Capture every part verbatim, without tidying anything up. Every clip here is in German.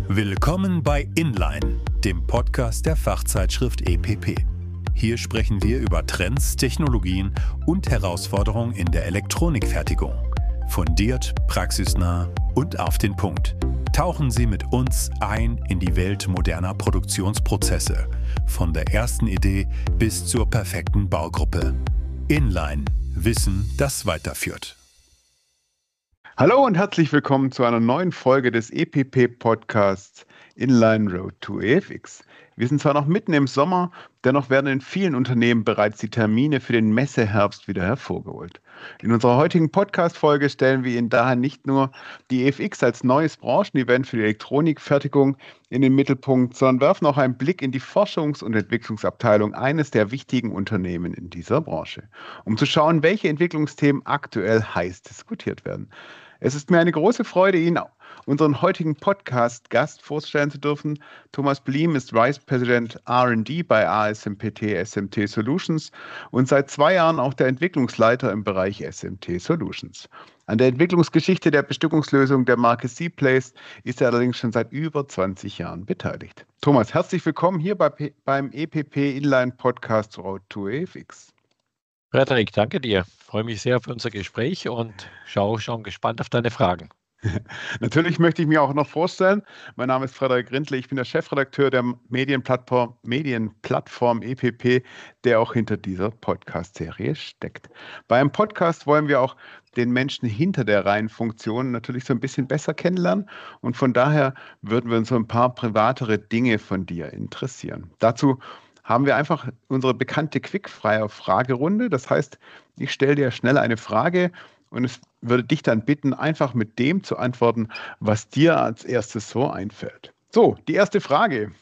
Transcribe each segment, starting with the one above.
Willkommen bei Inline, dem Podcast der Fachzeitschrift E P P. Hier sprechen wir über Trends, Technologien und Herausforderungen in der Elektronikfertigung. Fundiert, praxisnah und auf den Punkt. Tauchen Sie mit uns ein in die Welt moderner Produktionsprozesse, von der ersten Idee bis zur perfekten Baugruppe. Inline, Wissen, das weiterführt. Hallo und herzlich willkommen zu einer neuen Folge des E P P-Podcasts Inline Road to E F X. Wir sind zwar noch mitten im Sommer, dennoch werden in vielen Unternehmen bereits die Termine für den Messeherbst wieder hervorgeholt. In unserer heutigen Podcast-Folge stellen wir Ihnen daher nicht nur die E F X als neues Branchenevent für die Elektronikfertigung in den Mittelpunkt, sondern werfen auch einen Blick in die Forschungs- und Entwicklungsabteilung eines der wichtigen Unternehmen in dieser Branche, um zu schauen, welche Entwicklungsthemen aktuell heiß diskutiert werden. Es ist mir eine große Freude, Ihnen unseren heutigen Podcast-Gast vorstellen zu dürfen. Thomas Bliem ist Vice President R and D bei A S M P T S M T Solutions und seit zwei Jahren auch der Entwicklungsleiter im Bereich S M T Solutions. An der Entwicklungsgeschichte der Bestückungslösung der Marke C-Place ist er allerdings schon seit über zwanzig Jahren beteiligt. Thomas, herzlich willkommen hier bei, beim E P P Inline Podcast Road to E F X. Frederik, danke dir. Ich freue mich sehr auf unser Gespräch und schaue schon gespannt auf deine Fragen. Natürlich möchte ich mich auch noch vorstellen. Mein Name ist Frederik Grindle. Ich bin der Chefredakteur der Medienplattform, Medienplattform E P P, der auch hinter dieser Podcast-Serie steckt. Bei einem Podcast wollen wir auch den Menschen hinter der Reihenfunktion natürlich so ein bisschen besser kennenlernen. Und von daher würden wir uns so ein paar privatere Dinge von dir interessieren. Dazu haben wir einfach unsere bekannte Quickfire-Fragerunde. Das heißt, ich stelle dir schnell eine Frage und es würde dich dann bitten, einfach mit dem zu antworten, was dir als erstes so einfällt. So, die erste Frage.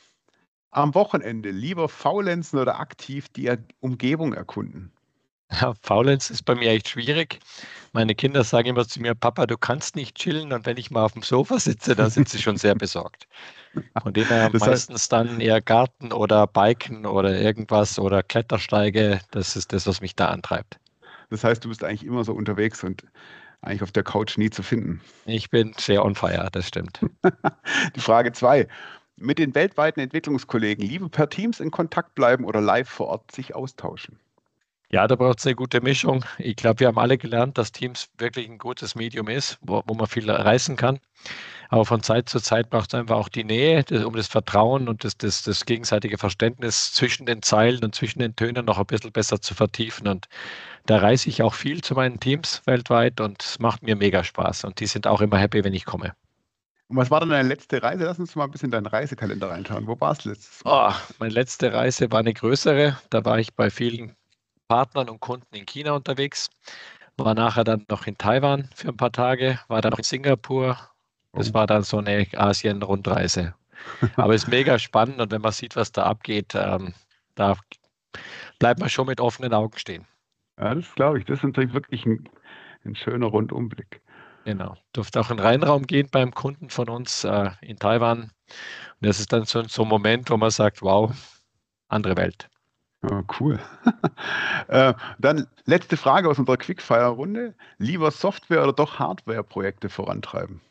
Am Wochenende lieber faulenzen oder aktiv die Umgebung erkunden? Ja, Faulenzen ist bei mir echt schwierig. Meine Kinder sagen immer zu mir, Papa, du kannst nicht chillen. Und wenn ich mal auf dem Sofa sitze, dann sind sie schon sehr besorgt. Von dem her Das heißt, meistens dann eher Garten oder Biken oder irgendwas oder Klettersteige. Das ist das, was mich da antreibt. Das heißt, du bist eigentlich immer so unterwegs und eigentlich auf der Couch nie zu finden. Ich bin sehr on fire, das stimmt. Die Frage zwei. Mit den weltweiten Entwicklungskollegen lieber per Teams in Kontakt bleiben oder live vor Ort sich austauschen? Ja, da braucht es eine gute Mischung. Ich glaube, wir haben alle gelernt, dass Teams wirklich ein gutes Medium ist, wo, wo man viel reißen kann. Aber von Zeit zu Zeit braucht es einfach auch die Nähe, das, um das Vertrauen und das, das, das gegenseitige Verständnis zwischen den Zeilen und zwischen den Tönen noch ein bisschen besser zu vertiefen. Und da reise ich auch viel zu meinen Teams weltweit und es macht mir mega Spaß. Und die sind auch immer happy, wenn ich komme. Und was war dann deine letzte Reise? Lass uns mal ein bisschen in deinen Reisekalender reinschauen. Wo warst du letztes Mal? Oh, meine letzte Reise war eine größere. Da war ich bei vielen Partnern und Kunden in China unterwegs. War nachher dann noch in Taiwan für ein paar Tage, war dann noch in Singapur. Das Oh. war dann so eine Asien-Rundreise. Aber es ist mega spannend und wenn man sieht, was da abgeht, ähm, da bleibt man schon mit offenen Augen stehen. Ja, das glaube ich. Das ist natürlich wirklich ein, ein schöner Rundumblick. Genau. Durfte auch in den Rheinraum gehen beim Kunden von uns äh, in Taiwan. Und das ist dann so, so ein Moment, wo man sagt, wow, andere Welt. Ja, cool. äh, dann letzte Frage aus unserer Quickfire-Runde. Lieber Software- oder doch Hardware-Projekte vorantreiben?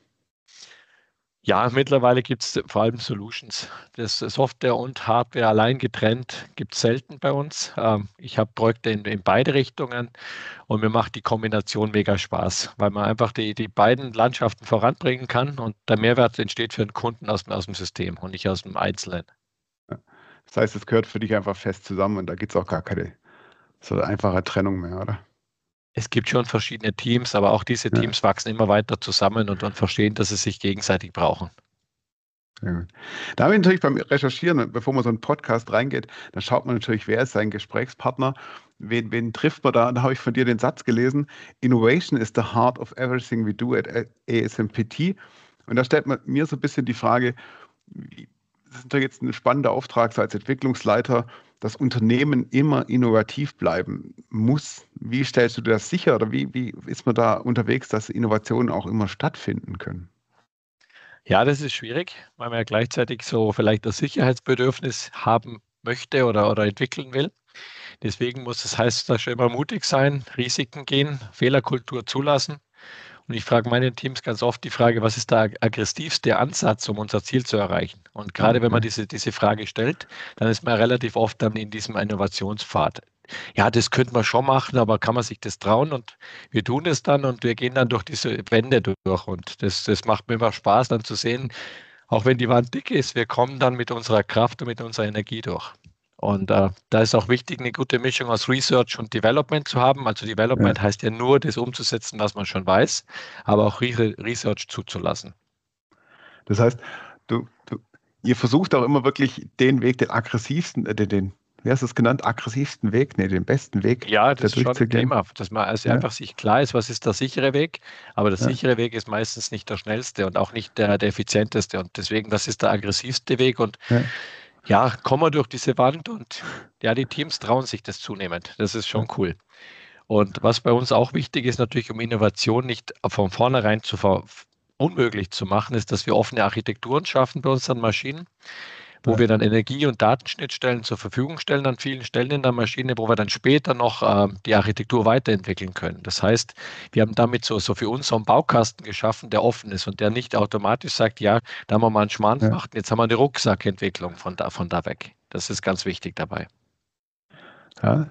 Ja, mittlerweile gibt es vor allem Solutions. Das Software und Hardware allein getrennt gibt es selten bei uns. Ähm, ich habe Projekte in, in beide Richtungen und mir macht die Kombination mega Spaß, weil man einfach die, die beiden Landschaften voranbringen kann und der Mehrwert entsteht für den Kunden aus, aus dem System und nicht aus dem Einzelnen. Das heißt, es gehört für dich einfach fest zusammen und da gibt es auch gar keine so einfache Trennung mehr, oder? Es gibt schon verschiedene Teams, aber auch diese Ja, Teams wachsen immer weiter zusammen und, und verstehen, dass sie sich gegenseitig brauchen. sehr gut. Da habe ich natürlich beim Recherchieren, bevor man so einen Podcast reingeht, da schaut man natürlich, wer ist sein Gesprächspartner, wen, wen trifft man da? Da habe ich von dir den Satz gelesen, Innovation is the heart of everything we do at A S M P T. Und da stellt man mir so ein bisschen die Frage, wie, das ist natürlich jetzt ein spannender Auftrag so als Entwicklungsleiter, dass Unternehmen immer innovativ bleiben muss. Wie stellst du das sicher oder wie, wie ist man da unterwegs, dass Innovationen auch immer stattfinden können? Ja, das ist schwierig, weil man ja gleichzeitig so vielleicht das Sicherheitsbedürfnis haben möchte oder, oder entwickeln will. Deswegen muss es heißt, da schon immer mutig sein, Risiken gehen, Fehlerkultur zulassen Und ich frage meine Teams ganz oft die Frage, was ist der aggressivste Ansatz, um unser Ziel zu erreichen? Und gerade Okay. wenn man diese, diese Frage stellt, dann ist man relativ oft dann in diesem Innovationspfad. Ja, das könnte man schon machen, aber kann man sich das trauen? Und wir tun es dann und wir gehen dann durch diese Wände durch. Und das, das macht mir immer Spaß, dann zu sehen, auch wenn die Wand dick ist, wir kommen dann mit unserer Kraft und mit unserer Energie durch. Und äh, da ist auch wichtig, eine gute Mischung aus Research und Development zu haben. Also Ja. Development heißt ja nur, das umzusetzen, was man schon weiß, aber auch Re Research zuzulassen. Das heißt, du, du, ihr versucht auch immer wirklich den Weg, den aggressivsten, äh, den, den, wie hast du es genannt, aggressivsten Weg, nee, den besten Weg Ja, da das ist schon ein durchzugehen. Thema, dass man also Ja, einfach sich klar ist, was ist der sichere Weg. Aber der ja, sichere Weg ist meistens nicht der schnellste und auch nicht der, der effizienteste. Und deswegen, das ist der aggressivste Weg. Und ja, ja, kommen wir durch diese Wand und ja, die Teams trauen sich das zunehmend. Das ist ja, schon cool. Und was bei uns auch wichtig ist, natürlich, um Innovation nicht von vornherein zu ver unmöglich zu machen, ist, dass wir offene Architekturen schaffen bei unseren Maschinen, wo ja. wir dann Energie- und Datenschnittstellen zur Verfügung stellen an vielen Stellen in der Maschine, wo wir dann später noch äh, die Architektur weiterentwickeln können. Das heißt, wir haben damit so, so für uns so einen Baukasten geschaffen, der offen ist und der nicht automatisch sagt, ja, da haben wir mal einen Schmarrn Ja. gemacht, jetzt haben wir eine Rucksackentwicklung von da, von da weg. Das ist ganz wichtig dabei. Ja.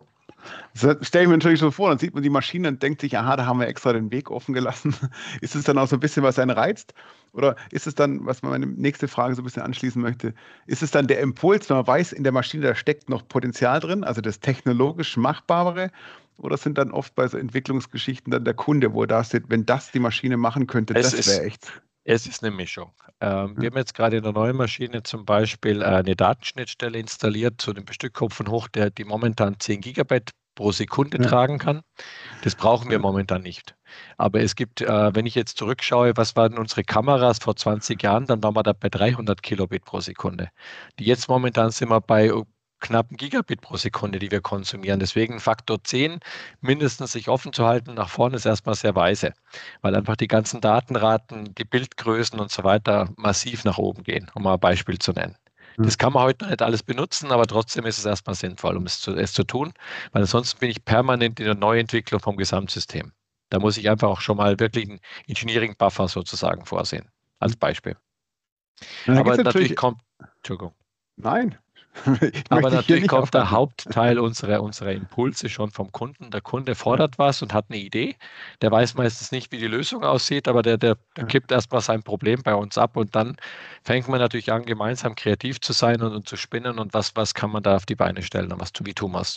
Das stelle ich mir natürlich so vor, dann sieht man die Maschine und denkt sich, aha, da haben wir extra den Weg offen gelassen. Ist es dann auch so ein bisschen, was einen reizt? Oder ist es dann, was man meine nächste Frage so ein bisschen anschließen möchte, ist es dann der Impuls, wenn man weiß, in der Maschine, da steckt noch Potenzial drin, also das technologisch Machbare? Oder sind dann oft bei so Entwicklungsgeschichten dann der Kunde, wo er da steht, wenn das die Maschine machen könnte, Es das wäre ist, echt. es ist eine Mischung. Ähm, Ja, wir haben jetzt gerade in der neuen Maschine zum Beispiel äh, eine Datenschnittstelle installiert zu dem Bestückkopf hoch, der die momentan zehn Gigabyte pro Sekunde ja, tragen kann. Das brauchen wir ja, momentan nicht. Aber es gibt, äh, wenn ich jetzt zurückschaue, was waren unsere Kameras vor zwanzig Jahren, dann waren wir da bei dreihundert Kilobit pro Sekunde. Die jetzt momentan sind wir bei äh, knappen Gigabit pro Sekunde, die wir konsumieren. Deswegen Faktor zehn mindestens sich offen zu halten nach vorne ist erstmal sehr weise, weil einfach die ganzen Datenraten, die Bildgrößen und so weiter massiv nach oben gehen, um mal ein Beispiel zu nennen. ja. Das kann man heute noch nicht alles benutzen, aber trotzdem ist es erstmal sinnvoll, um es zu, es zu tun, weil ansonsten bin ich permanent in der Neuentwicklung vom Gesamtsystem. Da muss ich einfach auch schon mal wirklich einen Engineering-Buffer sozusagen vorsehen, als Beispiel. Und da gibt Aber es natürlich natürlich, kommt, Entschuldigung, nein, ich aber möchte dich hier natürlich nicht kommt der aufhalten. Hauptteil unserer, unserer Impulse schon vom Kunden. Der Kunde fordert was und hat eine Idee. Der weiß meistens nicht, wie die Lösung aussieht, aber der, der, der Ja. kippt erstmal sein Problem bei uns ab und dann fängt man natürlich an, gemeinsam kreativ zu sein und, und zu spinnen und was, was kann man da auf die Beine stellen und was, wie tun wir es.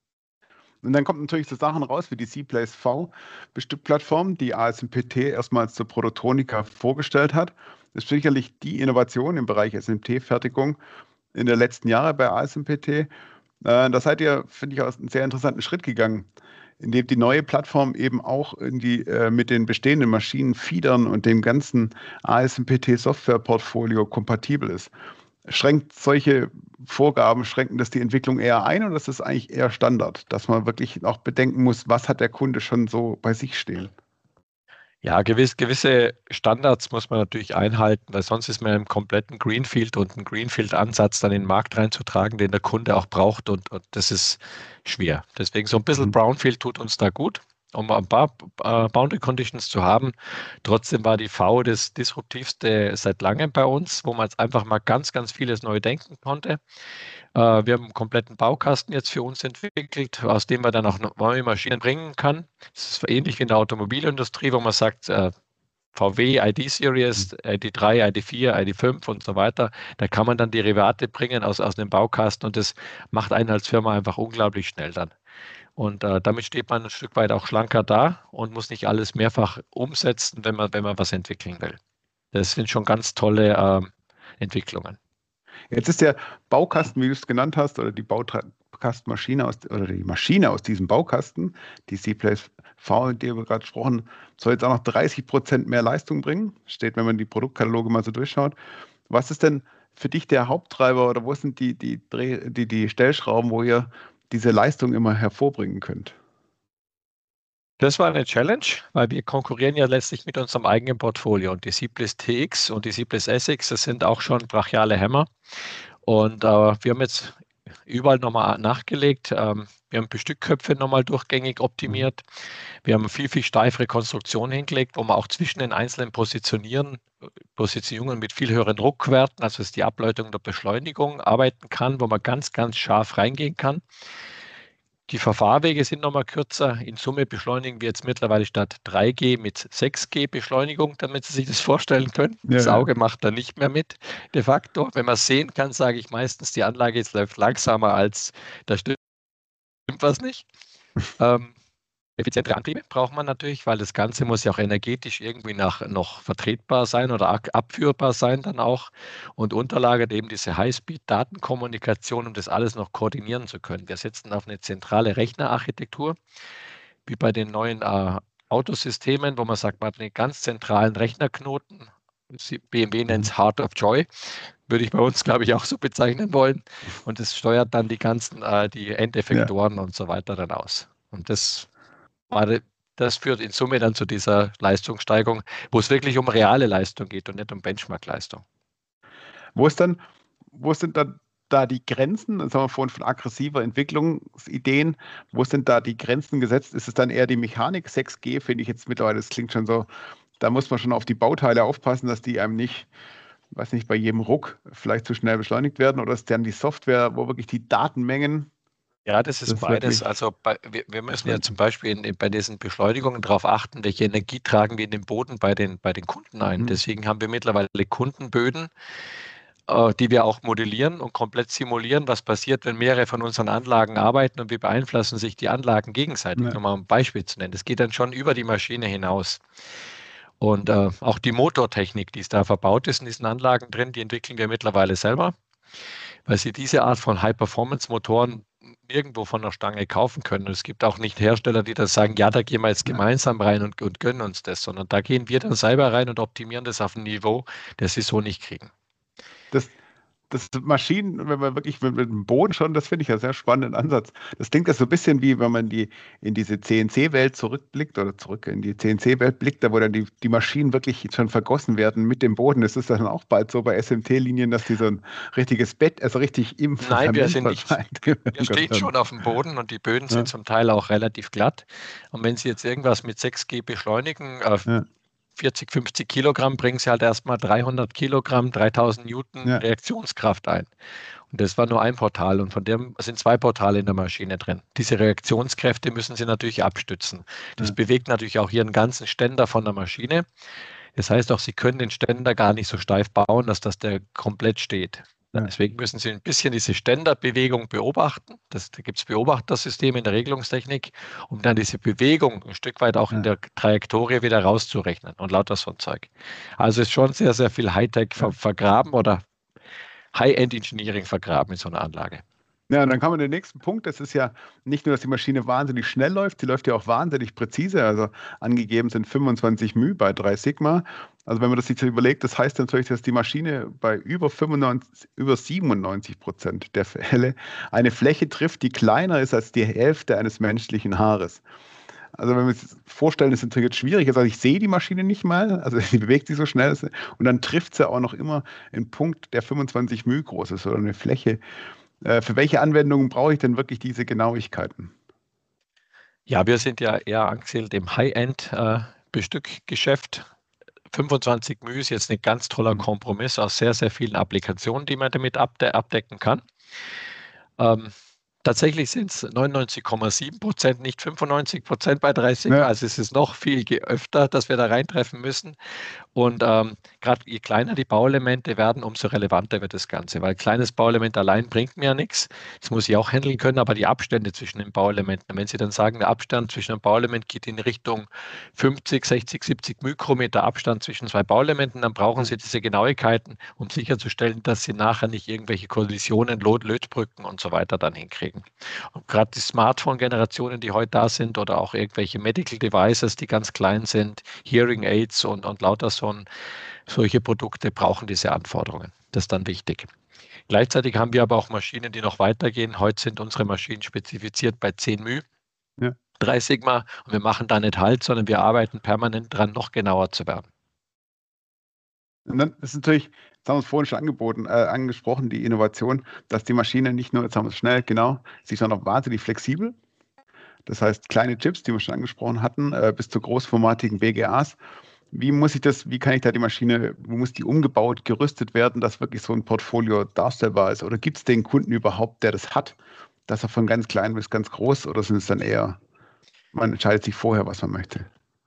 Und dann kommt natürlich so Sachen raus wie die C-Place V Bestückplattform, die A S M P T erstmals zur Prototronika vorgestellt hat. Das ist sicherlich die Innovation im Bereich S M T-Fertigung in den letzten Jahren bei A S M P T. Äh, da seid ihr, finde ich, auch einen sehr interessanten Schritt gegangen, indem die neue Plattform eben auch irgendwie äh, mit den bestehenden Maschinen, Feedern und dem ganzen A S M P T-Software-Portfolio kompatibel ist. Schränkt solche Vorgaben, schränken das die Entwicklung eher ein oder ist das eigentlich eher Standard, dass man wirklich auch bedenken muss, was hat der Kunde schon so bei sich stehen? Ja, gewiss, gewisse Standards muss man natürlich einhalten, weil sonst ist man im kompletten Greenfield und einen Greenfield-Ansatz dann in den Markt reinzutragen, den der Kunde auch braucht und, und das ist schwer. Deswegen so ein bisschen Mhm. Brownfield tut uns da gut, um ein paar äh, Boundary Conditions zu haben. Trotzdem war die V das disruptivste seit langem bei uns, wo man jetzt einfach mal ganz, ganz vieles neu denken konnte. Äh, wir haben einen kompletten Baukasten jetzt für uns entwickelt, aus dem man dann auch neue Maschinen bringen kann. Das ist ähnlich wie in der Automobilindustrie, wo man sagt, äh, V W, I D-Series, I D drei, I D vier, I D fünf und so weiter. Da kann man dann Derivate bringen aus, aus dem Baukasten und das macht einen als Firma einfach unglaublich schnell dann. Und äh, damit steht man ein Stück weit auch schlanker da und muss nicht alles mehrfach umsetzen, wenn man, wenn man was entwickeln will. Das sind schon ganz tolle äh, Entwicklungen. Jetzt ist der Baukasten, wie du es genannt hast, oder die Baukastenmaschine aus, oder die Maschine aus diesem Baukasten, die C-Place V, die wir gerade gesprochen, soll jetzt auch noch dreißig Prozent mehr Leistung bringen. Steht, wenn man die Produktkataloge mal so durchschaut. Was ist denn für dich der Haupttreiber oder wo sind die, die, Dreh, die, die Stellschrauben, wo ihr diese Leistung immer hervorbringen könnt? Das war eine Challenge, weil wir konkurrieren ja letztlich mit unserem eigenen Portfolio. Und die C-Place T X und die C-Place S X, das sind auch schon brachiale Hämmer. Und äh, wir haben jetzt überall nochmal nachgelegt. Ähm, wir haben Bestückköpfe nochmal durchgängig optimiert. Wir haben viel, viel steifere Konstruktionen hingelegt, wo man auch zwischen den einzelnen Positionieren, Positionierungen mit viel höheren Druckwerten, also ist die Ableitung der Beschleunigung, arbeiten kann, wo man ganz, ganz scharf reingehen kann. Die Verfahrwege sind nochmal kürzer. In Summe beschleunigen wir jetzt mittlerweile statt drei G mit sechs G Beschleunigung, damit Sie sich das vorstellen können. Ja, das ja. Auge macht da nicht mehr mit. De facto, wenn man es sehen kann, sage ich meistens, die Anlage jetzt läuft langsamer als, da stimmt was nicht. ähm, effizientere Antriebe braucht man natürlich, weil das Ganze muss ja auch energetisch irgendwie nach, noch vertretbar sein oder ab- abführbar sein dann auch, und unterlagert eben diese High-Speed-Datenkommunikation, um das alles noch koordinieren zu können. Wir setzen auf eine zentrale Rechnerarchitektur, wie bei den neuen äh, Autosystemen, wo man sagt, man hat einen ganz zentralen Rechnerknoten. Sie- B M W nennt es Heart of Joy, würde ich bei uns, glaube ich, auch so bezeichnen wollen. Und das steuert dann die ganzen, äh, die Endeffektoren und so weiter dann aus. Und das war, de- das führt in Summe dann zu dieser Leistungssteigerung, wo es wirklich um reale Leistung geht und nicht um Benchmark-Leistung. Wo ist dann, wo sind dann da die Grenzen? Das haben wir vorhin von aggressiver Entwicklungsideen. Wo sind da die Grenzen gesetzt? Ist es dann eher die Mechanik? sechs G finde ich jetzt mittlerweile, das klingt schon so, da muss man schon auf die Bauteile aufpassen, dass die einem nicht, weiß nicht, bei jedem Ruck vielleicht zu schnell beschleunigt werden, oder ist dann die Software, wo wirklich die Datenmengen Ja, das ist das beides. wirklich. Also bei, wir, wir müssen ja zum Beispiel in, in, bei diesen Beschleunigungen darauf achten, welche Energie tragen wir in den Boden bei den, bei den Kunden ein. Mhm. Deswegen haben wir mittlerweile Kundenböden, äh, die wir auch modellieren und komplett simulieren, was passiert, wenn mehrere von unseren Anlagen arbeiten und wie beeinflussen sich die Anlagen gegenseitig. Ja. Nur mal um ein Beispiel zu nennen. Das geht dann schon über die Maschine hinaus. Und äh, auch die Motortechnik, die ist da verbaut ist in diesen Anlagen drin, die entwickeln wir mittlerweile selber, weil sie diese Art von High-Performance-Motoren nirgendwo von der Stange kaufen können. Und es gibt auch nicht Hersteller, die dann sagen, ja, da gehen wir jetzt Ja. gemeinsam rein und, und gönnen uns das, sondern da gehen wir dann selber rein und optimieren das auf ein Niveau, das sie so nicht kriegen. Das, das Maschinen, wenn man wirklich mit, mit dem Boden schon, das finde ich ja sehr spannenden Ansatz. Das klingt ja so ein bisschen wie, wenn man die, in diese C N C-Welt zurückblickt oder zurück in die C N C-Welt blickt, da wo dann die, die Maschinen wirklich schon vergossen werden mit dem Boden. Das ist dann auch bald so bei S M T-Linien, dass die so ein richtiges Bett, also richtig im Nein, wir Fundament sind nicht. Wir stehen schon auf dem Boden und die Böden Ja. sind zum Teil auch relativ glatt. Und wenn Sie jetzt irgendwas mit sechs G beschleunigen, äh, Ja. vierzig, fünfzig Kilogramm, bringen Sie halt erstmal dreihundert Kilogramm, dreitausend Newton Ja. Reaktionskraft ein. Und das war nur ein Portal und von dem sind zwei Portale in der Maschine drin. Diese Reaktionskräfte müssen Sie natürlich abstützen. Das Ja. bewegt natürlich auch Ihren ganzen Ständer von der Maschine. Das heißt auch, Sie können den Ständer gar nicht so steif bauen, dass das der komplett steht. Ja. Deswegen müssen Sie ein bisschen diese Ständerbewegung beobachten. Das, da gibt es Beobachtersysteme in der Regelungstechnik, um dann diese Bewegung ein Stück weit auch Ja. in der Trajektorie wieder rauszurechnen und lauter so ein Zeug. Also ist schon sehr, sehr viel Hightech Ja. ver vergraben oder High-End-Engineering vergraben in so einer Anlage. Ja, und dann kommen wir den nächsten Punkt. Das ist ja nicht nur, dass die Maschine wahnsinnig schnell läuft, sie läuft ja auch wahnsinnig präzise. Also angegeben sind fünfundzwanzig μ bei drei Sigma. Also wenn man das sich überlegt, das heißt natürlich, dass die Maschine bei über fünfundneunzig, über siebenundneunzig Prozent der Fälle eine Fläche trifft, die kleiner ist als die Hälfte eines menschlichen Haares. Also wenn wir uns vorstellen, das ist natürlich jetzt schwierig. Also ich sehe die Maschine nicht mal, also sie bewegt sich so schnell und dann trifft sie auch noch immer einen Punkt, der fünfundzwanzig μ groß ist oder eine Fläche. Für welche Anwendungen brauche ich denn wirklich diese Genauigkeiten? Ja, wir sind ja eher angesiedelt im High-End-Bestückgeschäft. fünfundzwanzig μ ist jetzt ein ganz toller Kompromiss aus sehr, sehr vielen Applikationen, die man damit abde abdecken kann. Ähm, Tatsächlich sind es neunundneunzig Komma sieben Prozent, nicht fünfundneunzig Prozent bei drei Sigma. Ja. Also es ist noch viel öfter, dass wir da reintreffen müssen. Und ähm, gerade je kleiner die Bauelemente werden, umso relevanter wird das Ganze. Weil ein kleines Bauelement allein bringt mir ja nichts. Das muss ich auch handeln können, aber die Abstände zwischen den Bauelementen, wenn Sie dann sagen, der Abstand zwischen einem Bauelement geht in Richtung fünfzig, sechzig, siebzig Mikrometer Abstand zwischen zwei Bauelementen, dann brauchen Sie diese Genauigkeiten, um sicherzustellen, dass Sie nachher nicht irgendwelche Kollisionen, Lötbrücken und so weiter dann hinkriegen. Und gerade die Smartphone-Generationen, die heute da sind, oder auch irgendwelche Medical Devices, die ganz klein sind, Hearing Aids und, und lauter so ein, solche Produkte brauchen diese Anforderungen. Das ist dann wichtig. Gleichzeitig haben wir aber auch Maschinen, die noch weitergehen. Heute sind unsere Maschinen spezifiziert bei zehn μ, ja. drei Sigma, und wir machen da nicht Halt, sondern wir arbeiten permanent dran, noch genauer zu werden. Und dann ist natürlich Jetzt haben wir es vorhin schon angeboten, äh, angesprochen, die Innovation, dass die Maschine nicht nur, jetzt haben wir es schnell, genau, sie ist auch noch wahnsinnig flexibel. Das heißt, kleine Chips, die wir schon angesprochen hatten, äh, bis zu großformatigen B G As. Wie muss ich das, wie kann ich da die Maschine, wo muss die umgebaut, gerüstet werden, dass wirklich so ein Portfolio darstellbar ist? Oder gibt es den Kunden überhaupt, der das hat, dass er von ganz klein bis ganz groß, oder sind es dann eher, man entscheidet sich vorher, was man möchte?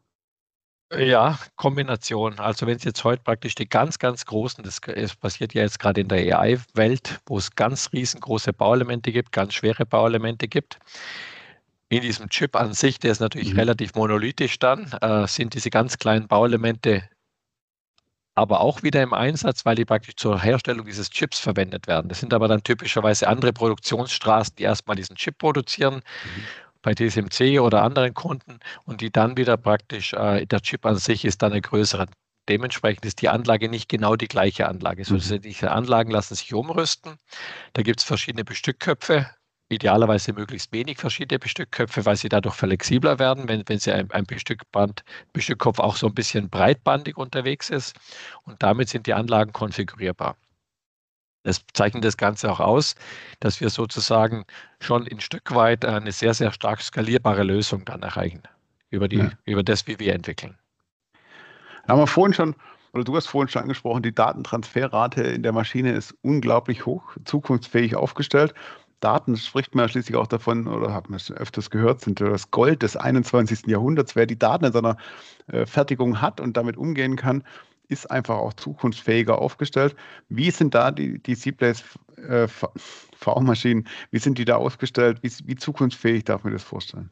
Ja, Kombination. Also wenn es jetzt heute praktisch die ganz, ganz großen, das es passiert ja jetzt gerade in der A I-Welt, wo es ganz riesengroße Bauelemente gibt, ganz schwere Bauelemente gibt. In diesem Chip an sich, der ist natürlich Mhm. relativ monolithisch dann, äh, sind diese ganz kleinen Bauelemente aber auch wieder im Einsatz, weil die praktisch zur Herstellung dieses Chips verwendet werden. Das sind aber dann typischerweise andere Produktionsstraßen, die erstmal diesen Chip produzieren, Mhm. bei T S M C oder anderen Kunden, und die dann wieder praktisch, äh, der Chip an sich ist dann eine größere. Dementsprechend ist die Anlage nicht genau die gleiche Anlage. So, Mhm. diese Anlagen lassen sich umrüsten. Da gibt es verschiedene Bestückköpfe, idealerweise möglichst wenig verschiedene Bestückköpfe, weil sie dadurch flexibler werden, wenn, wenn sie ein, ein Bestückband, Bestückkopf auch so ein bisschen breitbandig unterwegs ist. Und damit sind die Anlagen konfigurierbar. Das zeichnet das Ganze auch aus, dass wir sozusagen schon ein Stück weit eine sehr, sehr stark skalierbare Lösung dann erreichen über die, Ja. über das, wie wir entwickeln. Da haben wir vorhin schon, oder du hast vorhin schon angesprochen, die Datentransferrate in der Maschine ist unglaublich hoch, zukunftsfähig aufgestellt. Daten spricht man ja schließlich auch davon, oder hat man es öfters gehört, sind ja das Gold des einundzwanzigsten Jahrhunderts. Wer die Daten in seiner äh, Fertigung hat und damit umgehen kann, ist einfach auch zukunftsfähiger aufgestellt. Wie sind da die, die C-Place äh, V R-Maschinen, wie sind die da aufgestellt? Wie, wie zukunftsfähig darf man das vorstellen?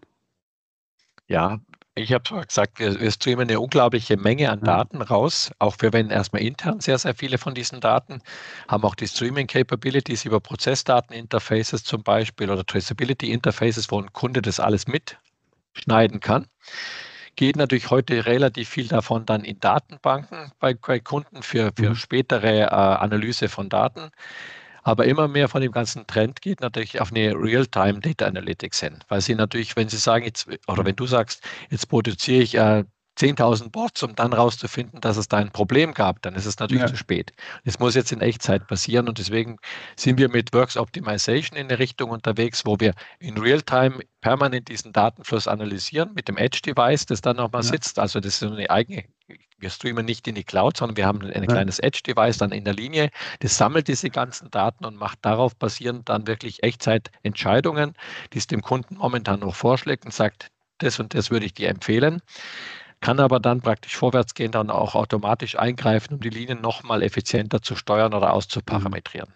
Ja, ich habe schon gesagt, wir, wir streamen eine unglaubliche Menge an Ja. Daten raus. Auch wir verwenden erstmal intern sehr, sehr viele von diesen Daten, haben auch die Streaming-Capabilities über Prozessdaten-Interfaces zum Beispiel oder Traceability-Interfaces, wo ein Kunde das alles mitschneiden kann. Geht natürlich heute relativ viel davon dann in Datenbanken bei, bei Kunden für, für Mhm. spätere äh, Analyse von Daten. Aber immer mehr von dem ganzen Trend geht natürlich auf eine Real-Time Data Analytics hin, weil sie natürlich, wenn sie sagen, jetzt, oder wenn du sagst, jetzt produziere ich äh, zehntausend Bots, um dann rauszufinden, dass es da ein Problem gab, dann ist es natürlich Ja. zu spät. Es muss jetzt in Echtzeit passieren, und deswegen sind wir mit Works Optimization in eine Richtung unterwegs, wo wir in Real-Time permanent diesen Datenfluss analysieren mit dem Edge-Device, das dann nochmal Ja. sitzt. Also das ist eine eigene, wir streamen nicht in die Cloud, sondern wir haben ein Ja. kleines Edge-Device dann in der Linie, das sammelt diese ganzen Daten und macht darauf basierend dann wirklich Echtzeit-Entscheidungen, die es dem Kunden momentan noch vorschlägt und sagt, das und das würde ich dir empfehlen, kann aber dann praktisch vorwärts gehen, dann auch automatisch eingreifen, um die Linien nochmal effizienter zu steuern oder auszuparametrieren.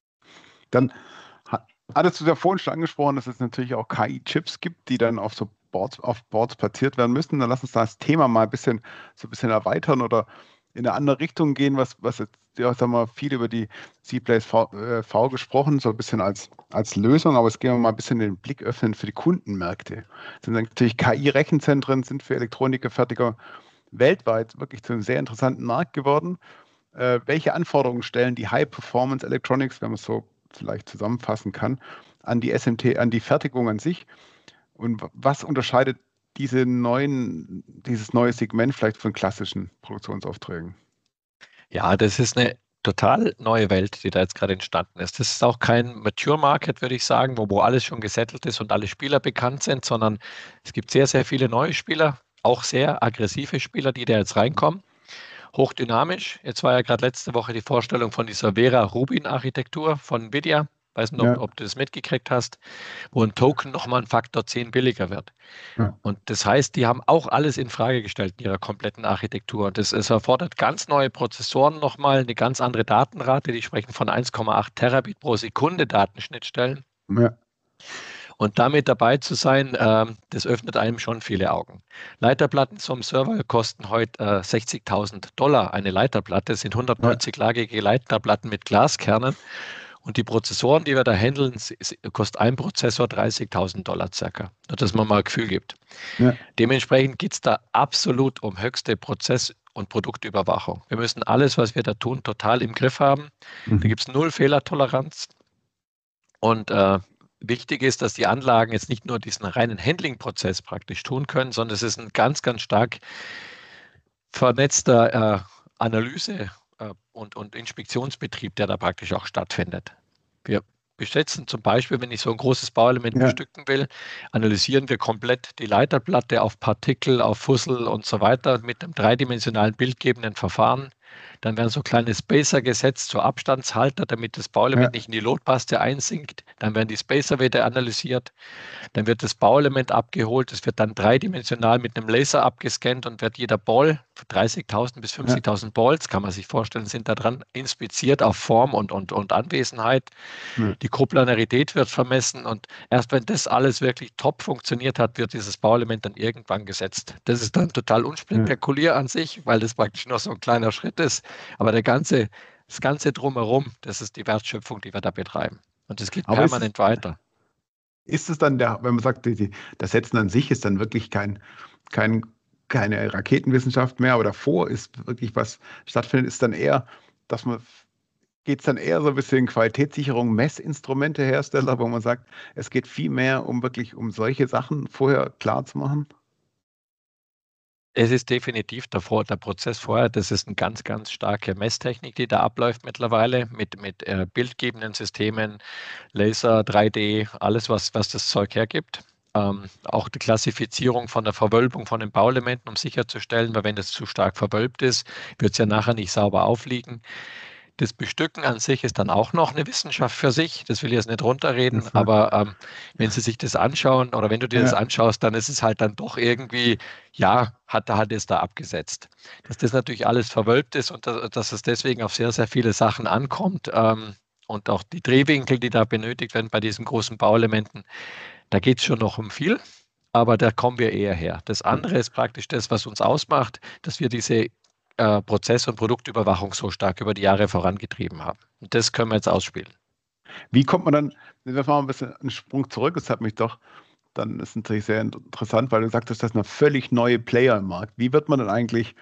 Dann ha- hattest du ja vorhin schon angesprochen, dass es natürlich auch K I-Chips gibt, die dann auf so Boards, auf Boards platziert werden müssen. Dann lass uns das Thema mal ein bisschen, so ein bisschen erweitern oder in eine andere Richtung gehen, was, was jetzt, ja, sagen wir, viel über die C-Place V, äh, V gesprochen, so ein bisschen als, als Lösung, aber jetzt gehen wir mal ein bisschen den Blick öffnen für die Kundenmärkte. Das sind natürlich K I-Rechenzentren, sind für Elektronikfertiger weltweit wirklich zu einem sehr interessanten Markt geworden. Äh, welche Anforderungen stellen die High-Performance Electronics, wenn man es so vielleicht zusammenfassen kann, an die S M T, an die Fertigung an sich? Und was unterscheidet diese neuen, dieses neue Segment vielleicht von klassischen Produktionsaufträgen? Ja, das ist eine total neue Welt, die da jetzt gerade entstanden ist. Das ist auch kein Mature Market, würde ich sagen, wo, wo alles schon gesettelt ist und alle Spieler bekannt sind, sondern es gibt sehr, sehr viele neue Spieler, auch sehr aggressive Spieler, die da jetzt reinkommen. Hochdynamisch. Jetzt war ja gerade letzte Woche die Vorstellung von dieser Vera Rubin-Architektur von NVIDIA. Weiß nicht, ob, Ja, ob du das mitgekriegt hast, wo ein Token nochmal ein Faktor zehn billiger wird. ja, Und das heißt, die haben auch alles in Frage gestellt in ihrer kompletten Architektur. Und das, es erfordert ganz neue Prozessoren nochmal, eine ganz andere Datenrate. Die sprechen von eins Komma acht Terabit pro Sekunde Datenschnittstellen. ja, Und damit dabei zu sein, ähm, das öffnet einem schon viele Augen. Leiterplatten zum Server kosten heute äh, sechzigtausend Dollar eine Leiterplatte. Das sind ja, hundertneunzig-lagige Leiterplatten mit Glaskernen. Und die Prozessoren, die wir da handeln, kostet ein Prozessor dreißigtausend Dollar circa. Nur, dass man mal ein Gefühl gibt. ja, Dementsprechend geht es da absolut um höchste Prozess- und Produktüberwachung. Wir müssen alles, was wir da tun, total im Griff haben. Da mhm, gibt es null Fehlertoleranz. Und äh, wichtig ist, dass die Anlagen jetzt nicht nur diesen reinen Handling-Prozess praktisch tun können, sondern es ist ein ganz, ganz stark vernetzter äh, Analyse- äh, und, und Inspektionsbetrieb, der da praktisch auch stattfindet. Wir besetzen zum Beispiel, wenn ich so ein großes Bauelement Ja. bestücken will, analysieren wir komplett die Leiterplatte auf Partikel, auf Fussel und so weiter mit einem dreidimensionalen bildgebenden Verfahren. Dann werden so kleine Spacer gesetzt, so Abstandshalter, damit das Bauelement Ja. nicht in die Lotpaste einsinkt. Dann werden die Spacer wieder analysiert. Dann wird das Bauelement abgeholt. Es wird dann dreidimensional mit einem Laser abgescannt und wird jeder Ball, dreißigtausend bis fünfzigtausend Balls, kann man sich vorstellen, sind da dran inspiziert auf Form und, und, und Anwesenheit. Ja. Die Koplanarität wird vermessen und erst wenn das alles wirklich top funktioniert hat, wird dieses Bauelement dann irgendwann gesetzt. Das ist dann total unspektakulär an sich, weil das praktisch noch so ein kleiner Schritt ist. Aber der ganze, das Ganze drumherum, das ist die Wertschöpfung, die wir da betreiben. Und das geht Aber ist es, permanent weiter. ist es dann der, wenn man sagt, die, die, das Setzen an sich ist dann wirklich kein, kein, keine Raketenwissenschaft mehr, aber davor ist wirklich was stattfindet, ist dann eher, dass man, geht es dann eher so ein bisschen Qualitätssicherung, Messinstrumente Hersteller, wo man sagt, es geht viel mehr um wirklich um solche Sachen vorher klar zu machen? Es ist definitiv der, Vor der Prozess vorher, das ist eine ganz, ganz starke Messtechnik, die da abläuft mittlerweile mit, mit äh, bildgebenden Systemen, Laser, drei D, alles, was, was das Zeug hergibt. Ähm, auch die Klassifizierung von der Verwölbung von den Bauelementen, um sicherzustellen, weil wenn das zu stark verwölbt ist, wird es ja nachher nicht sauber aufliegen. Das Bestücken an sich ist dann auch noch eine Wissenschaft für sich. Das will ich jetzt nicht runterreden, Das, aber ähm, wenn Sie sich das anschauen oder wenn du dir ja. das anschaust, dann ist es halt dann doch irgendwie, ja, hat er halt es da abgesetzt. Dass das natürlich alles verwölbt ist und da, dass es deswegen auf sehr, sehr viele Sachen ankommt ähm, und auch die Drehwinkel, die da benötigt werden bei diesen großen Bauelementen, da geht es schon noch um viel. Aber da kommen wir eher her. Das andere ist praktisch das, was uns ausmacht, dass wir diese äh, Prozess- und Produktüberwachung so stark über die Jahre vorangetrieben haben. Und das können wir jetzt ausspielen. Wie kommt man dann, wir machen ein bisschen einen Sprung zurück, das hat mich doch, dann ist natürlich sehr interessant, weil du sagtest, das sind völlig neue Player im Markt. Wie wird man dann eigentlich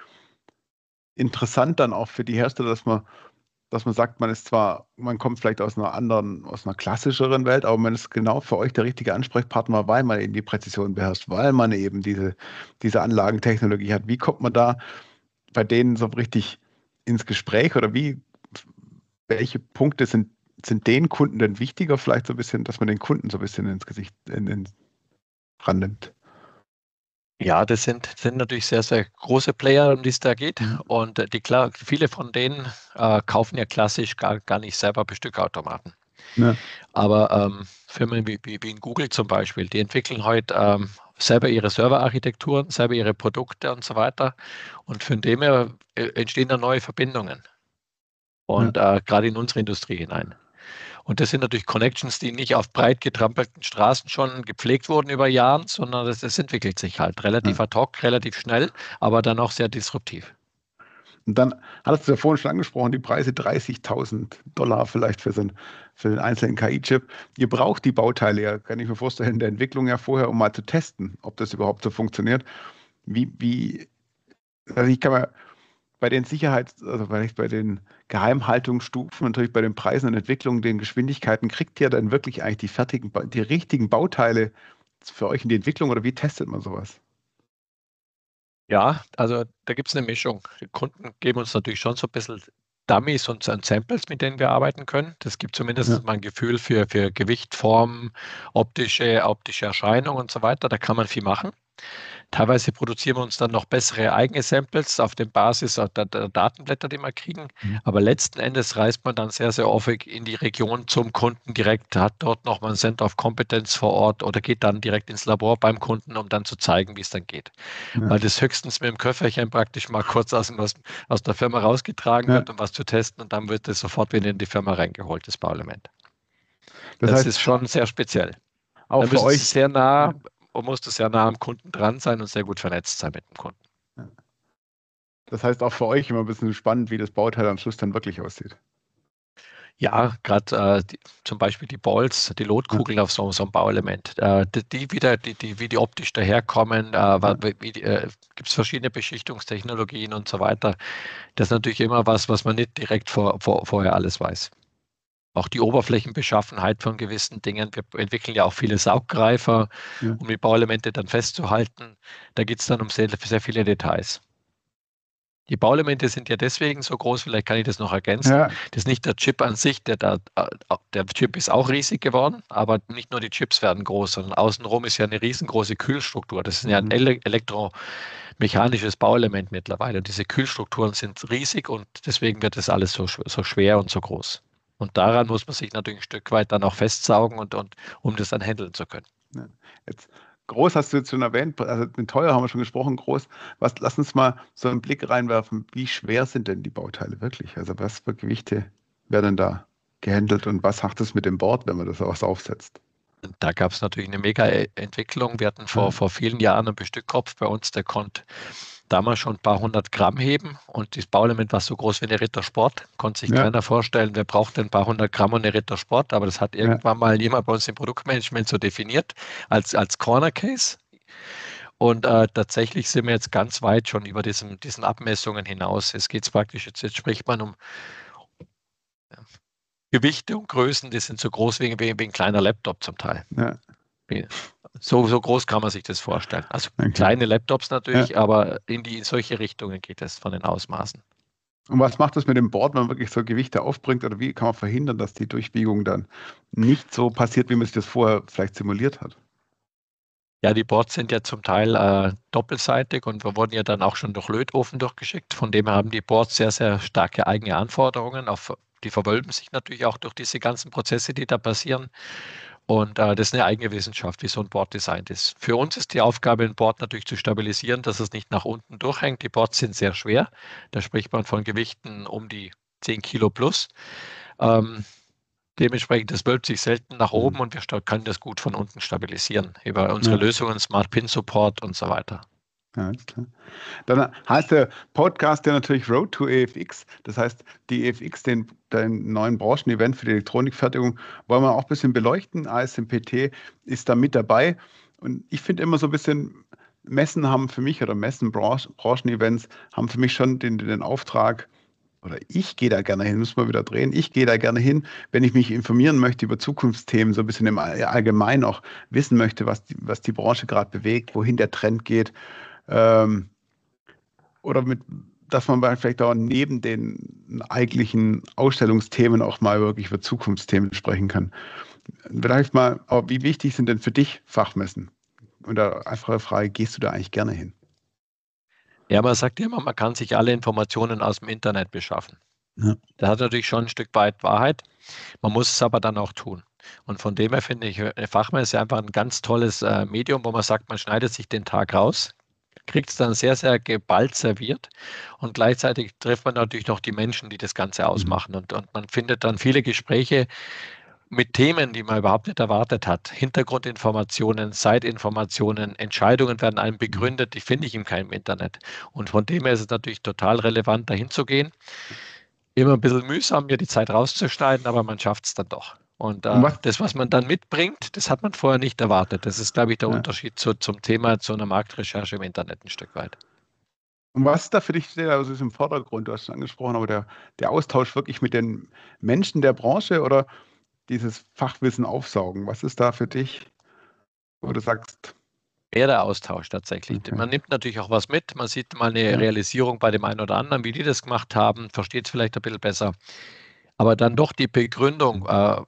interessant dann auch für die Hersteller, dass man, dass man sagt, man ist zwar, man kommt vielleicht aus einer anderen, aus einer klassischeren Welt, aber man ist genau für euch der richtige Ansprechpartner, weil man eben die Präzision beherrscht, weil man eben diese, diese Anlagentechnologie hat. Wie kommt man da bei denen so richtig ins Gespräch oder wie, welche Punkte sind, sind den Kunden denn wichtiger, vielleicht so ein bisschen, dass man den Kunden so ein bisschen ins Gesicht in, in, rannimmt? Ja, das sind, sind natürlich sehr, sehr große Player, um die es da geht. Mhm. Und äh, die, klar, viele von denen äh, kaufen ja klassisch gar, gar nicht selber Bestückautomaten. Ja. Aber ähm, Firmen wie, wie, wie in Google zum Beispiel, die entwickeln heute ähm, selber ihre Serverarchitekturen, selber ihre Produkte und so weiter. Und von dem her äh, entstehen da neue Verbindungen. Und äh, gerade in unsere Industrie hinein. Und das sind natürlich Connections, die nicht auf breit getrampelten Straßen schon gepflegt wurden über Jahre, sondern das, das entwickelt sich halt relativ Ja. ad hoc, relativ schnell, aber dann auch sehr disruptiv. Und dann hattest du ja vorhin schon angesprochen, die Preise dreißigtausend Dollar vielleicht für, so einen, für den einzelnen K I-Chip. Ihr braucht die Bauteile ja, kann ich mir vorstellen, in der Entwicklung ja vorher, um mal zu testen, ob das überhaupt so funktioniert. Wie, wie, also ich kann mir bei den Sicherheits-, also vielleicht bei den Geheimhaltungsstufen, natürlich bei den Preisen und Entwicklungen, den Geschwindigkeiten, kriegt ihr dann wirklich eigentlich die fertigen, die richtigen Bauteile für euch in die Entwicklung oder wie testet man sowas? Ja, also da gibt es eine Mischung. Die Kunden geben uns natürlich schon so ein bisschen Dummies und Samples, mit denen wir arbeiten können. Das gibt zumindest Ja. mal ein Gefühl für, für Gewicht, Form, optische, optische Erscheinung und so weiter. Da kann man viel machen. Teilweise produzieren wir uns dann noch bessere eigene Samples auf der Basis der, der Datenblätter, die wir kriegen. Mhm. Aber letzten Endes reist man dann sehr, sehr häufig in die Region zum Kunden direkt, hat dort nochmal ein Center of Competence vor Ort oder geht dann direkt ins Labor beim Kunden, um dann zu zeigen, wie es dann geht. Ja. Weil das höchstens mit dem Köfferchen praktisch mal kurz aus, aus, aus der Firma rausgetragen Ja. wird, um was zu testen und dann wird das sofort wieder in die Firma reingeholt, das Bauelement. Das, Das heißt, ist schon sehr speziell. auch Da für müssen Sie euch, sehr nah, man muss das sehr nah am Kunden dran sein und sehr gut vernetzt sein mit dem Kunden. das heißt auch für euch immer ein bisschen spannend, wie das Bauteil am Schluss dann wirklich aussieht. Ja, gerade äh, zum Beispiel die Balls, die Lotkugeln ja. auf so, so einem Bauelement, äh, die, die wieder, die, die, wie die optisch daherkommen, äh, ja. wie, äh, gibt es verschiedene Beschichtungstechnologien und so weiter. Das ist natürlich immer was, was man nicht direkt vor, vor, vorher alles weiß. Auch die Oberflächenbeschaffenheit von gewissen Dingen. Wir entwickeln ja auch viele Sauggreifer, ja. um die Bauelemente dann festzuhalten. Da geht es dann um sehr, sehr viele Details. Die Bauelemente sind ja deswegen so groß, vielleicht kann ich das noch ergänzen. Ja. Das ist nicht der Chip an sich, der, da, der Chip ist auch riesig geworden, aber nicht nur die Chips werden groß, sondern außenrum ist ja eine riesengroße Kühlstruktur. Das ist ja ein Mhm. ele elektromechanisches Bauelement mittlerweile. Und diese Kühlstrukturen sind riesig und deswegen wird das alles so, so schwer und so groß. Und daran muss man sich natürlich ein Stück weit dann auch festsaugen, und, und um das dann handeln zu können. Ja. Jetzt, groß hast du jetzt schon erwähnt, also mit teuer haben wir schon gesprochen, groß. Was, lass uns mal so einen Blick reinwerfen. Wie schwer sind denn die Bauteile wirklich? Also was für Gewichte werden da gehandelt und was macht es mit dem Board, wenn man das was aufsetzt? Da gab es natürlich eine Mega-Entwicklung. Wir hatten vor, Ja. vor vielen Jahren einen Bestückkopf bei uns, der konnte damals schon ein paar hundert Gramm heben, und das Bauelement war so groß wie eine Rittersport. Konnte sich Ja. keiner vorstellen, wer braucht denn ein paar hundert Gramm und eine Rittersport, aber das hat Ja. irgendwann mal jemand bei uns im Produktmanagement so definiert als, als Corner Case. Und äh, tatsächlich sind wir jetzt ganz weit schon über diesen, diesen Abmessungen hinaus. Es geht praktisch, jetzt, jetzt spricht man um ja, Gewichte und Größen, die sind so groß wie, wie, wie ein kleiner Laptop zum Teil. Ja. So, so groß kann man sich das vorstellen. Also Okay. kleine Laptops natürlich, ja. aber in, die, in solche Richtungen geht es von den Ausmaßen. Und was macht das mit dem Board, wenn man wirklich so Gewichte aufbringt, oder wie kann man verhindern, dass die Durchbiegung dann nicht so passiert, wie man sich das vorher vielleicht simuliert hat? Ja, die Boards sind ja zum Teil äh, doppelseitig und wir wurden ja dann auch schon durch Lötofen durchgeschickt. Von dem her haben die Boards sehr, sehr starke eigene Anforderungen. Auf, die verwölben sich natürlich auch durch diese ganzen Prozesse, die da passieren. Und äh, das ist eine eigene Wissenschaft, wie so ein Board designt ist. Für uns ist die Aufgabe, ein Board natürlich zu stabilisieren, dass es nicht nach unten durchhängt. Die Boards sind sehr schwer. Da spricht man von Gewichten um die zehn Kilo plus. Ähm, Dementsprechend, das wölbt sich selten nach oben, mhm. und wir können das gut von unten stabilisieren über unsere ja. Lösungen, Smart Pin Support und so weiter. Ja, alles klar. Dann heißt der Podcast ja natürlich Road to E F X. Das heißt, die E F X, den, den neuen Branchen-Event für die Elektronikfertigung, wollen wir auch ein bisschen beleuchten. A S M P T ist da mit dabei. Und ich finde immer so ein bisschen, Messen haben für mich, oder Messen, Branchen-Events haben für mich schon den, den Auftrag, oder ich gehe da gerne hin, muss man wieder drehen, ich gehe da gerne hin, wenn ich mich informieren möchte über Zukunftsthemen, so ein bisschen im Allgemeinen auch wissen möchte, was die, was die Branche gerade bewegt, wohin der Trend geht. Ähm, oder mit, dass man vielleicht auch neben den eigentlichen Ausstellungsthemen auch mal wirklich über Zukunftsthemen sprechen kann. Vielleicht mal, aber wie wichtig sind denn für dich Fachmessen? Und da einfache Frage, gehst du da eigentlich gerne hin? Ja, man sagt immer, man kann sich alle Informationen aus dem Internet beschaffen. Ja. Das hat natürlich schon ein Stück weit Wahrheit. Man muss es aber dann auch tun. Und von dem her finde ich, eine Fachmesse einfach ein ganz tolles äh, Medium, wo man sagt, man schneidet sich den Tag raus, kriegt es dann sehr, sehr geballt serviert, und gleichzeitig trifft man natürlich noch die Menschen, die das Ganze ausmachen. Und, und man findet dann viele Gespräche mit Themen, die man überhaupt nicht erwartet hat. Hintergrundinformationen, Side-Informationen, Entscheidungen werden einem begründet, die finde ich in keinem Internet. Und von dem her ist es natürlich total relevant, dahin zu gehen. Immer ein bisschen mühsam, mir die Zeit rauszuschneiden, aber man schafft es dann doch. Und äh, was? das, was man dann mitbringt, das hat man vorher nicht erwartet. Das ist, glaube ich, der ja. Unterschied zu, zum Thema, zu einer Marktrecherche im Internet ein Stück weit. Und was ist da für dich also ist im Vordergrund? Du hast es angesprochen, aber der, der Austausch wirklich mit den Menschen der Branche oder dieses Fachwissen aufsaugen? Was ist da für dich, wo du sagst? Eher der Austausch tatsächlich. Okay. Man nimmt natürlich auch was mit. Man sieht mal eine ja. Realisierung bei dem einen oder anderen, wie die das gemacht haben, versteht es vielleicht ein bisschen besser. Aber dann doch die Begründung, äh,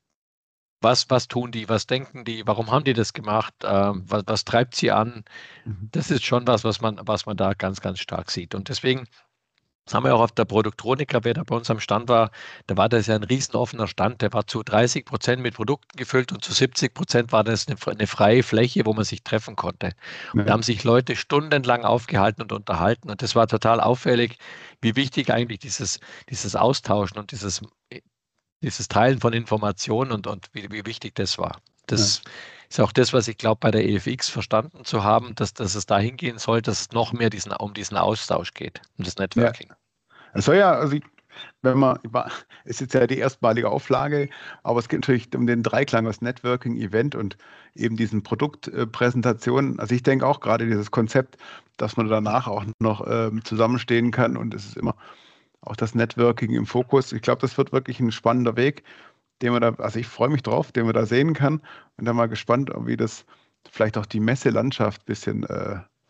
was, was tun die, was denken die, warum haben die das gemacht, äh, was, was treibt sie an? Mhm. Das ist schon was, was man, was man da ganz, ganz stark sieht. Und deswegen, das haben wir auch auf der Produktronika, wer da bei uns am Stand war, da war das ja ein riesen offener Stand, der war zu dreißig Prozent mit Produkten gefüllt und zu siebzig Prozent war das eine, eine freie Fläche, wo man sich treffen konnte. Und ja. da haben sich Leute stundenlang aufgehalten und unterhalten, und das war total auffällig, wie wichtig eigentlich dieses, dieses Austauschen und dieses, dieses Teilen von Informationen und, und wie, wie wichtig das war. Das ja. ist auch das, was ich glaube, bei der E F X verstanden zu haben, dass, dass es dahin gehen soll, dass es noch mehr diesen, um diesen Austausch geht, um das Networking. Ja. Es soll ja, also ich, wenn man, es ist jetzt ja die erstmalige Auflage, aber es geht natürlich um den Dreiklang aus Networking, Event und eben diesen Produktpräsentationen. Also ich denke auch gerade dieses Konzept, dass man danach auch noch ähm, zusammenstehen kann, und es ist immer auch das Networking im Fokus. Ich glaube, das wird wirklich ein spannender Weg, den wir da, also ich freue mich drauf, den wir da sehen kann, und dann mal gespannt, wie das vielleicht auch die Messelandschaft ein bisschen äh,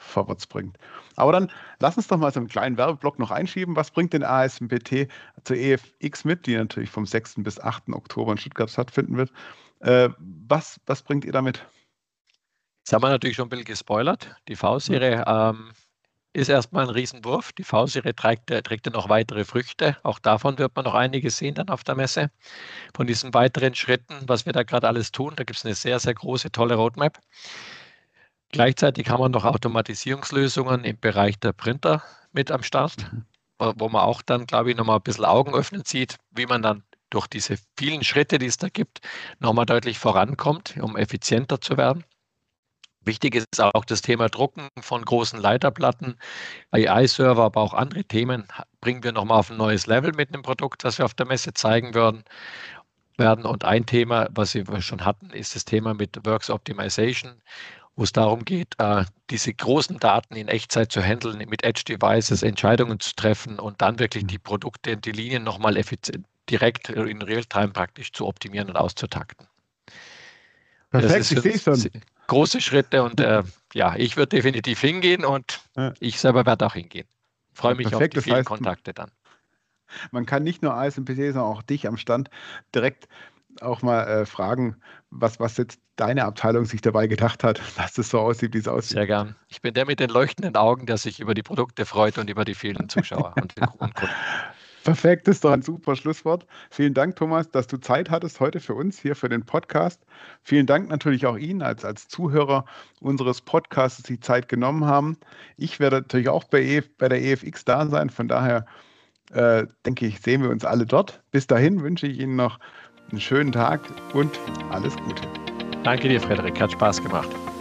vorwärts bringt. Aber dann lass uns doch mal so einen kleinen Werbeblock noch einschieben. Was bringt denn A S M P T zur E F X mit, die natürlich vom sechsten bis achten Oktober in Stuttgart stattfinden wird? Äh, was, was bringt ihr damit? Jetzt haben wir natürlich schon ein bisschen gespoilert. Die V-Serie ähm, ist erstmal ein Riesenwurf. Die V-Serie trägt, trägt ja noch weitere Früchte. Auch davon wird man noch einiges sehen dann auf der Messe. Von diesen weiteren Schritten, was wir da gerade alles tun, da gibt es eine sehr, sehr große, tolle Roadmap. Gleichzeitig haben wir noch Automatisierungslösungen im Bereich der Printer mit am Start, wo man auch dann, glaube ich, nochmal ein bisschen Augen öffnen sieht, wie man dann durch diese vielen Schritte, die es da gibt, nochmal deutlich vorankommt, um effizienter zu werden. Wichtig ist auch das Thema Drucken von großen Leiterplatten, A I-Server, aber auch andere Themen bringen wir nochmal auf ein neues Level mit einem Produkt, das wir auf der Messe zeigen würden. werden. Und ein Thema, was wir schon hatten, ist das Thema mit Works Optimization, wo es darum geht, diese großen Daten in Echtzeit zu handeln, mit Edge-Devices Entscheidungen zu treffen und dann wirklich die Produkte und die Linien nochmal effizient, direkt in Realtime praktisch zu optimieren und auszutakten. Perfekt, ich sehe schon. Große Schritte und äh, ja, ich würde definitiv hingehen und ja. ich selber werde auch hingehen. Freue ja, mich perfekt, auf die vielen heißt, Kontakte dann. Man kann nicht nur A S M P T, sondern auch dich am Stand direkt auch mal äh, fragen, was, was jetzt deine Abteilung sich dabei gedacht hat, dass es so aussieht, wie es aussieht. Sehr gern. Ich bin der mit den leuchtenden Augen, der sich über die Produkte freut und über die vielen Zuschauer und, und Kunden. Perfekt, das ist doch ein super Schlusswort. Vielen Dank, Thomas, dass du Zeit hattest heute für uns hier für den Podcast. Vielen Dank natürlich auch Ihnen als, als Zuhörer unseres Podcasts, die Zeit genommen haben. Ich werde natürlich auch bei, e, bei der E F X da sein. Von daher äh, denke ich, sehen wir uns alle dort. Bis dahin wünsche ich Ihnen noch einen schönen Tag und alles Gute. Danke dir, Frederik. Hat Spaß gemacht.